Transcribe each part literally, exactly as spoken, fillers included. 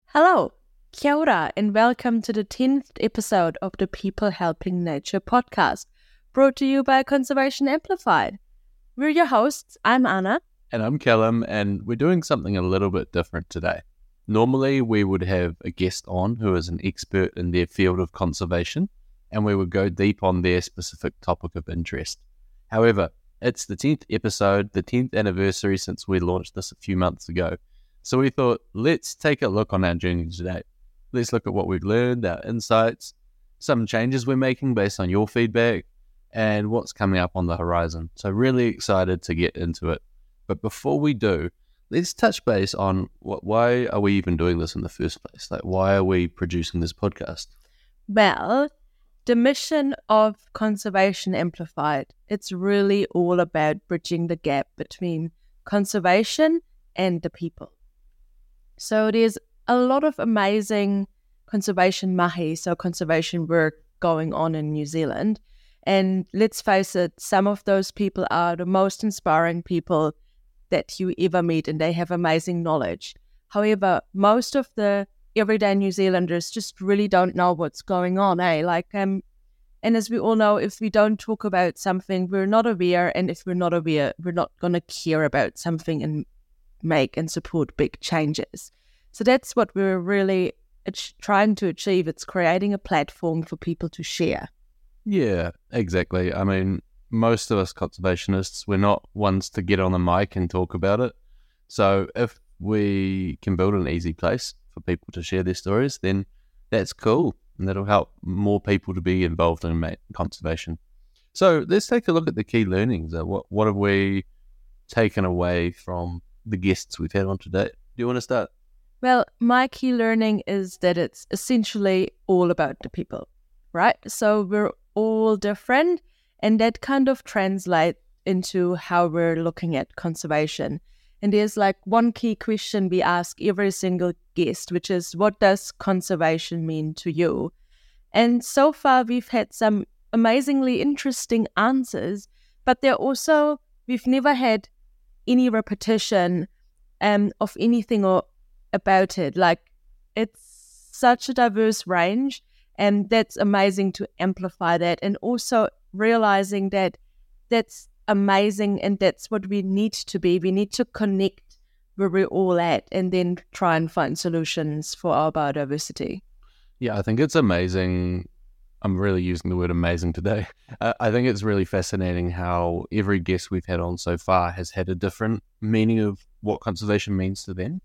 Hello, kia ora, and welcome to the tenth episode of the People Helping Nature podcast, brought to you by Conservation Amplified. We're your hosts. I'm Anna. And I'm Callum, and we're doing something a little bit different today. Normally, we would have a guest on who is an expert in their field of conservation, and we would go deep on their specific topic of interest. However, it's the tenth episode, the tenth anniversary since we launched this a few months ago. So we thought, let's take a look on our journey today. Let's look at what we've learned, our insights, some changes we're making based on your feedback, and what's coming up on the horizon. So really excited to get into it. But before we do, let's touch base on what, why are we even doing this in the first place? Like, why are we producing this podcast? Well, the mission of Conservation Amplified, it's really all about bridging the gap between conservation and the people. So there's a lot of amazing conservation mahi, so conservation work going on in New Zealand. And let's face it, some of those people are the most inspiring people that you ever meet, and they have amazing knowledge. However, most of the everyday New Zealanders just really don't know what's going on, eh? Like, um, and as we all know, if we don't talk about something, we're not aware, and if we're not aware, we're not going to care about something and make and support big changes. So that's what we're really ach- trying to achieve. It's creating a platform for people to share. Yeah, exactly. I mean, most of us conservationists, we're not ones to get on the mic and talk about it. So if we can build an easy place for people to share their stories, then that's cool. And that'll help more people to be involved in ma- conservation. So let's take a look at the key learnings. Uh, what, what have we taken away from the guests we've had on today? Do you want to start? Well, my key learning is that it's essentially all about the people, right? So we're all different, and that kind of translates into how we're looking at conservation. And there's like one key question we ask every single guest, which is, what does conservation mean to you? And so far we've had some amazingly interesting answers, but they're also, we've never had any repetition um, of anything or about it. Like, it's such a diverse range, and that's amazing to amplify that, and also realizing that that's amazing, and that's what we need to be. We need to connect where we're all at and then try and find solutions for our biodiversity. Yeah, I think it's amazing. I'm really using the word amazing today. Uh, I think it's really fascinating how every guest we've had on so far has had a different meaning of what conservation means to them.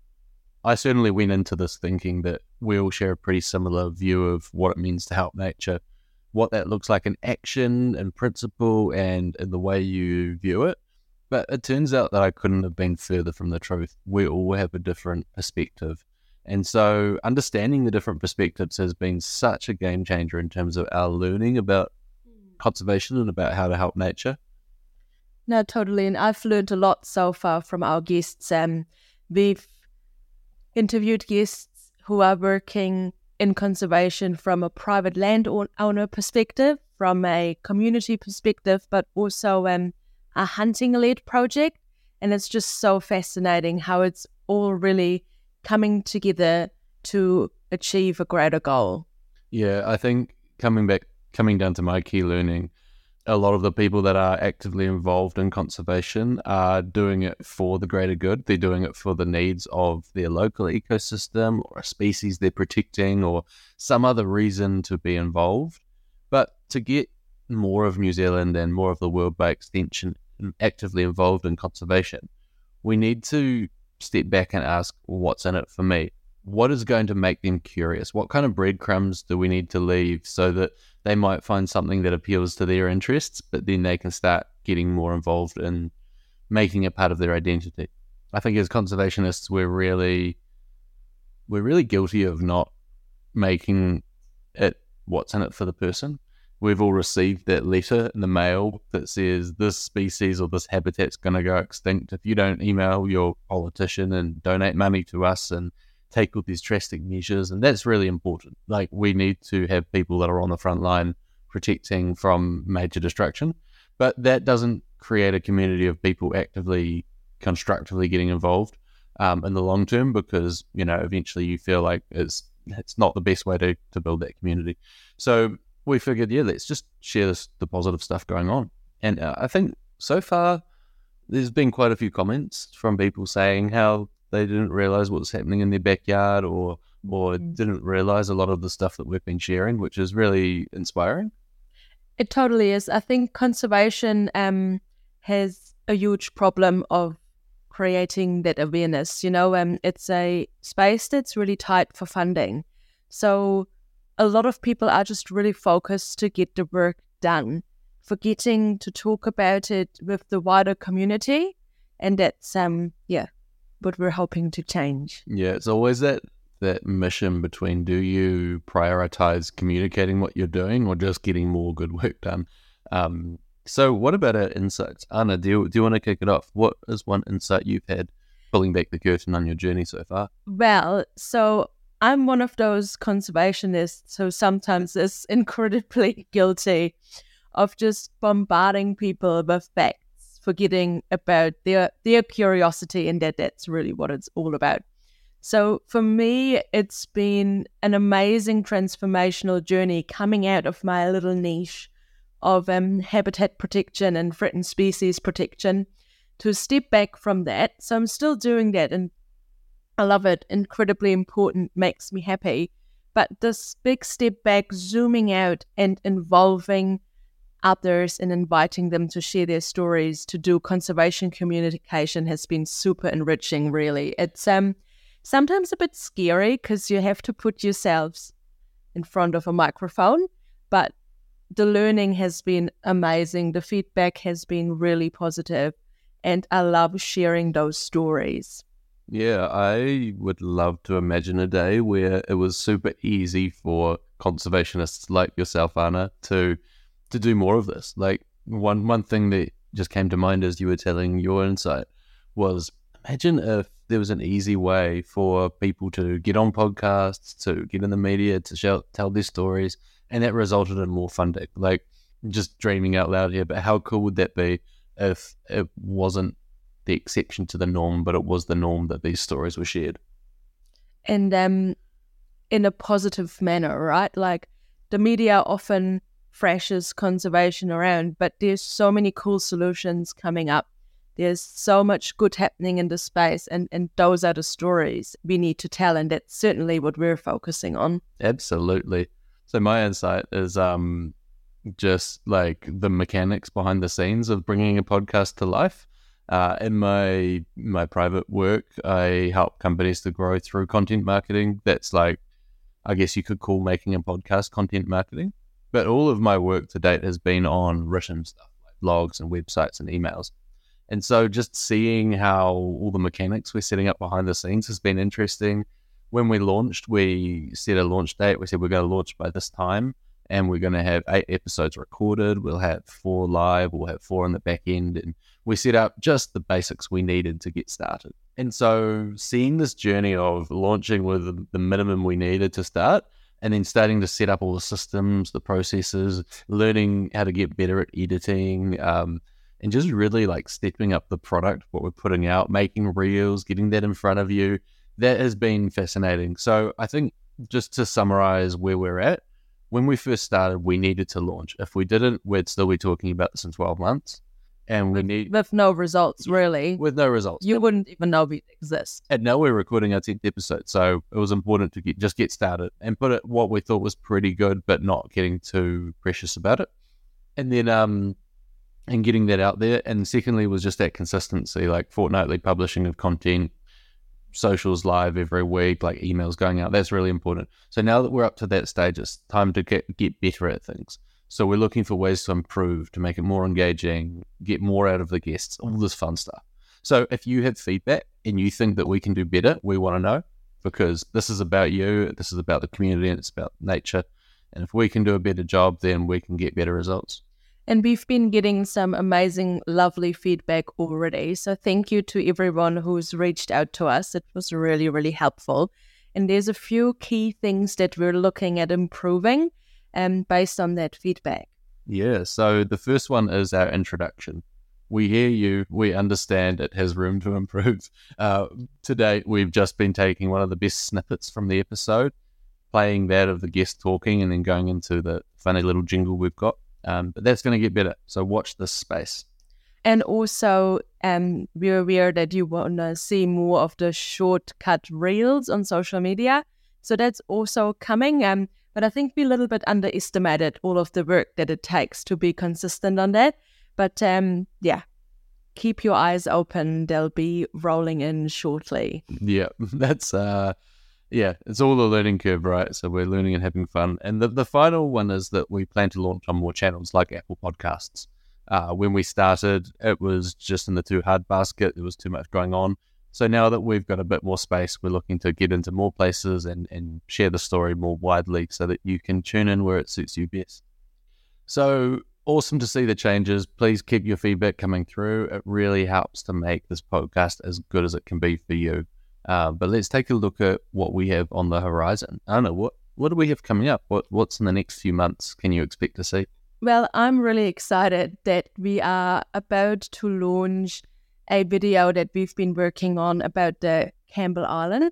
I certainly went into this thinking that we all share a pretty similar view of what it means to help nature, what that looks like in action and principle and in the way you view it. But it turns out that I couldn't have been further from the truth. We all have a different perspective. And so understanding the different perspectives has been such a game changer in terms of our learning about conservation and about how to help nature. No, totally. And I've learned a lot so far from our guests. Um, we've interviewed guests who are working in conservation from a private landowner perspective, from a community perspective, but also um, a hunting-led project. And it's just so fascinating how it's all really coming together to achieve a greater goal. Yeah, I think coming back, coming down to my key learning, a lot of the people that are actively involved in conservation are doing it for the greater good. They're doing it for the needs of their local ecosystem or a species they're protecting or some other reason to be involved. But to get more of New Zealand and more of the world by extension actively involved in conservation, we need to step back and ask, what's in it for me? What is going to make them curious? What kind of breadcrumbs do we need to leave so that they might find something that appeals to their interests, but then they can start getting more involved in making it part of their identity? I think as conservationists, we're really, we're really guilty of not making it what's in it for the person. We've all received that letter in the mail that says this species or this habitat's going to go extinct if you don't email your politician and donate money to us and take all these drastic measures. And that's really important. Like, we need to have people that are on the front line protecting from major destruction, but that doesn't create a community of people actively, constructively getting involved. um, in the long term, because, you know, eventually you feel like it's it's not the best way to, to build that community. So we figured, yeah, let's just share this, the positive stuff going on. And uh, I think so far there's been quite a few comments from people saying how they didn't realize what was happening in their backyard, or or mm-hmm. didn't realize a lot of the stuff that we've been sharing, which is really inspiring. It totally is. I think conservation um, has a huge problem of creating that awareness. You know, um, it's a space that's really tight for funding. So a lot of people are just really focused to get the work done, forgetting to talk about it with the wider community. And that's, um, yeah, what we're hoping to change. Yeah, it's always that that mission between, do you prioritize communicating what you're doing or just getting more good work done? Um, so what about our insights? Anna, do you, do you want to kick it off? What is one insight you've had pulling back the curtain on your journey so far? Well, so I'm one of those conservationists who sometimes is incredibly guilty of just bombarding people with facts, forgetting about their their curiosity, and that that's really what it's all about. So for me, it's been an amazing transformational journey coming out of my little niche of um, habitat protection and threatened species protection to step back from that. So I'm still doing that, and I love it. Incredibly important, makes me happy. But this big step back, zooming out and involving others and inviting them to share their stories, to do conservation communication, has been super enriching, really. It's um sometimes a bit scary because you have to put yourselves in front of a microphone, but the learning has been amazing. The feedback has been really positive, and I love sharing those stories. Yeah, I would love to imagine a day where it was super easy for conservationists like yourself, Anna, to to do more of this. Like one one thing that just came to mind as you were telling your insight was, imagine if there was an easy way for people to get on podcasts, to get in the media, to show, tell their stories, and that resulted in more funding. Like, just dreaming out loud here, but how cool would that be if it wasn't the exception to the norm, but it was the norm that these stories were shared? And um, in a positive manner, right? Like, the media often thrashes conservation around, but there's so many cool solutions coming up. There's so much good happening in the space, and, and those are the stories we need to tell, and that's certainly what we're focusing on. Absolutely. So my insight is um, just like the mechanics behind the scenes of bringing a podcast to life. Uh, in my my private work, I help companies to grow through content marketing. That's like, I guess you could call making a podcast content marketing. But all of my work to date has been on written stuff, like blogs and websites and emails. And so just seeing how all the mechanics we're setting up behind the scenes has been interesting. When we launched, we set a launch date. We said we're going to launch by this time, and we're going to have eight episodes recorded. We'll have four live. We'll have four on the back end. And we set up just the basics we needed to get started. And so seeing this journey of launching with the minimum we needed to start, and then starting to set up all the systems, the processes, learning how to get better at editing, um, and just really like stepping up the product, what we're putting out, making reels, getting that in front of you. That has been fascinating. So I think, just to summarize where we're at, when we first started, we needed to launch. If we didn't, we'd still be talking about this in twelve months. And we need... With no results, really. With no results. You wouldn't even know we exist. And now we're recording our tenth episode, so it was important to get, just get started and put it what we thought was pretty good, but not getting too precious about it. And then... um. and getting that out there. And secondly was just that consistency, like fortnightly publishing of content, socials live every week, like emails going out. That's really important. So now that we're up to that stage, it's time to get, get better at things. So we're looking for ways to improve, to make it more engaging, get more out of the guests, all this fun stuff. So if you have feedback and you think that we can do better, we want to know, because this is about you, this is about the community, and it's about nature. And if we can do a better job, then we can get better results. And we've been getting some amazing, lovely feedback already. So thank you to everyone who's reached out to us. It was really, really helpful. And there's a few key things that we're looking at improving um, based on that feedback. Yeah, so the first one is our introduction. we hear you. We understand it has room to improve. Uh, today, we've just been taking one of the best snippets from the episode, playing that of the guest talking, and then going into the funny little jingle we've got. Um, but that's going to get better. So watch this space. And also, um, we're aware that you want to see more of the shortcut reels on social media. So that's also coming. Um, but I think we a little bit underestimated all of the work that it takes to be consistent on that. But um, yeah, keep your eyes open. They'll be rolling in shortly. Yeah, that's uh, yeah, it's all a learning curve, right? So we're learning and having fun. And the, the final one is that we plan to launch on more channels like Apple Podcasts. Uh, when we started, it was just in the too hard basket. There was too much going on. So now that we've got a bit more space, we're looking to get into more places and, and share the story more widely so that you can tune in where it suits you best. So awesome to see the changes. Please keep your feedback coming through. It really helps to make this podcast as good as it can be for you. Uh, but let's take a look at what we have on the horizon. I don't know, what, what do we have coming up? What What's in the next few months can you expect to see? Well, I'm really excited that we are about to launch a video that we've been working on about the Campbell Island.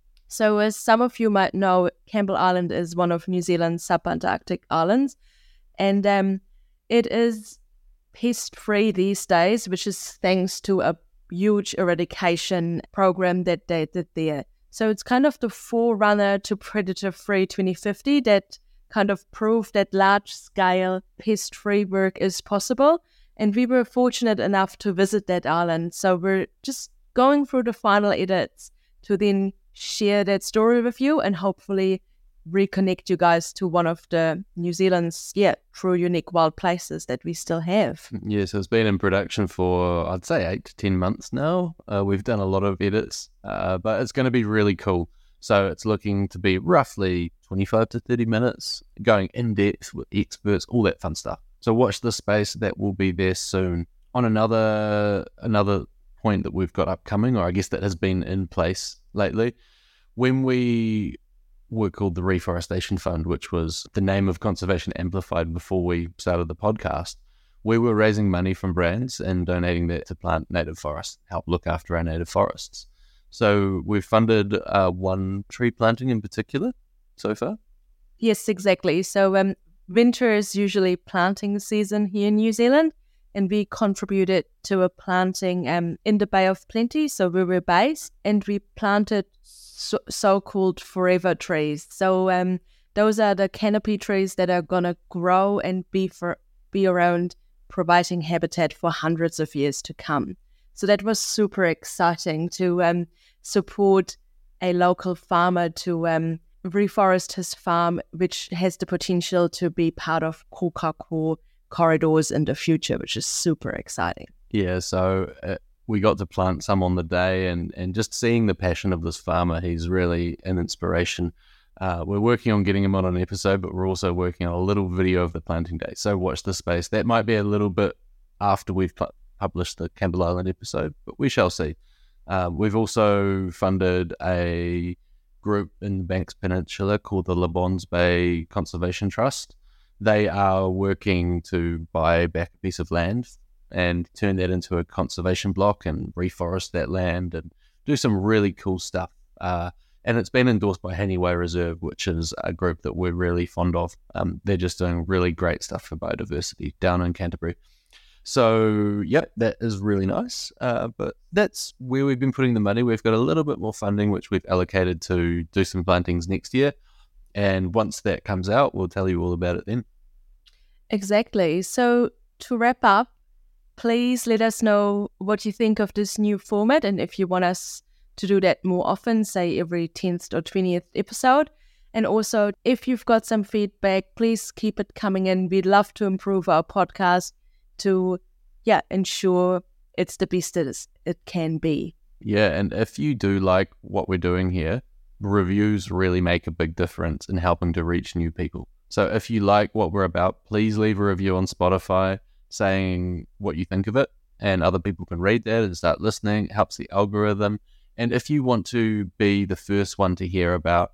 So as some of you might know, Campbell Island is one of New Zealand's subantarctic islands. And um, it is pest-free these days, which is thanks to a huge eradication program that they did there. So it's kind of the forerunner to Predator-Free twenty fifty that kind of proved that large-scale pest-free work is possible. And we were fortunate enough to visit that island. So we're just going through the final edits to then share that story with you and hopefully reconnect you guys to one of the New Zealand's, yeah, true unique wild places that we still have. Yeah, so it's been in production for, I'd say, eight to ten months now. Uh, we've done a lot of edits, uh, but it's going to be really cool. So it's looking to be roughly twenty-five to thirty minutes, going in-depth with experts, all that fun stuff. So watch this space. That will be there soon. On another another point that we've got upcoming, or I guess that has been in place lately, when we were called the Reforestation Fund, which was the name of Conservation Amplified before we started the podcast, we were raising money from brands and donating that to plant native forests, help look after our native forests. So we've funded uh, one tree planting in particular so far. Yes, exactly. So um, winter is usually planting season here in New Zealand, and we contributed to a planting um, in the Bay of Plenty, so we were based, and we planted so- so-called forever trees. So um, those are the canopy trees that are going to grow and be for be around providing habitat for hundreds of years to come. So that was super exciting to um, support a local farmer to um, reforest his farm, which has the potential to be part of Kokako corridors in the future, which is super exciting. Yeah, so uh, we got to plant some on the day, and, and just seeing the passion of this farmer, he's really an inspiration. Uh, we're working on getting him on an episode, but we're also working on a little video of the planting day. So watch the space. That might be a little bit after we've pl- published the Campbell Island episode, but we shall see. Uh, we've also funded a group in the Banks Peninsula called the Labons Bay Conservation Trust. They are working to buy back a piece of land and turn that into a conservation block and reforest that land and do some really cool stuff. Uh, and it's been endorsed by Haniway Reserve, which is a group that we're really fond of. Um, they're just doing really great stuff for biodiversity down in Canterbury. So, yep, that is really nice. Uh, but that's where we've been putting the money. We've got a little bit more funding, which we've allocated to do some plantings next year. And once that comes out, we'll tell you all about it then. Exactly. So to wrap up, please let us know what you think of this new format, and if you want us to do that more often, say every tenth or twentieth episode. And also, if you've got some feedback, please keep it coming in. We'd love to improve our podcast to, yeah, ensure it's the best as it can be. Yeah, and if you do like what we're doing here, reviews really make a big difference in helping to reach new people. So if you like what we're about, please leave a review on Spotify saying what you think of it, and other people can read that and start listening. It helps the algorithm. And if you want to be the first one to hear about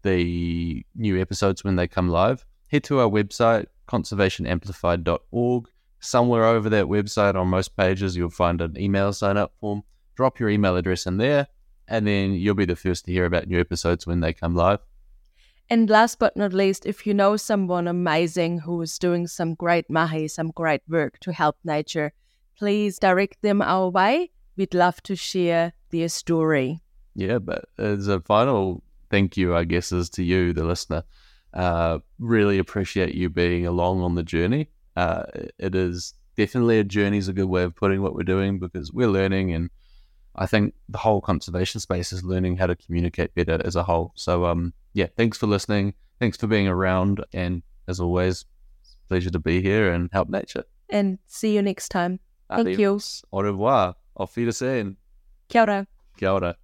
the new episodes when they come live, head to our website, conservation amplified dot org, Somewhere over that website on most pages, you'll find an email sign up form. Drop your email address in there, and then you'll be the first to hear about new episodes when they come live. And last but not least, if you know someone amazing who is doing some great mahi, some great work to help nature, please direct them our way. We'd love to share their story. Yeah, but as a final thank you, I guess, is to you, the listener. Uh, really appreciate you being along on the journey. Uh, it is definitely a journey is a good way of putting what we're doing, because we're learning, and I think the whole conservation space is learning how to communicate better as a whole. So, um, yeah, thanks for listening. Thanks for being around. And as always, it's a pleasure to be here and help nature. And see you next time. Thank Adios. you. Au revoir. Auf Wiedersehen. Kia ora. Kia ora.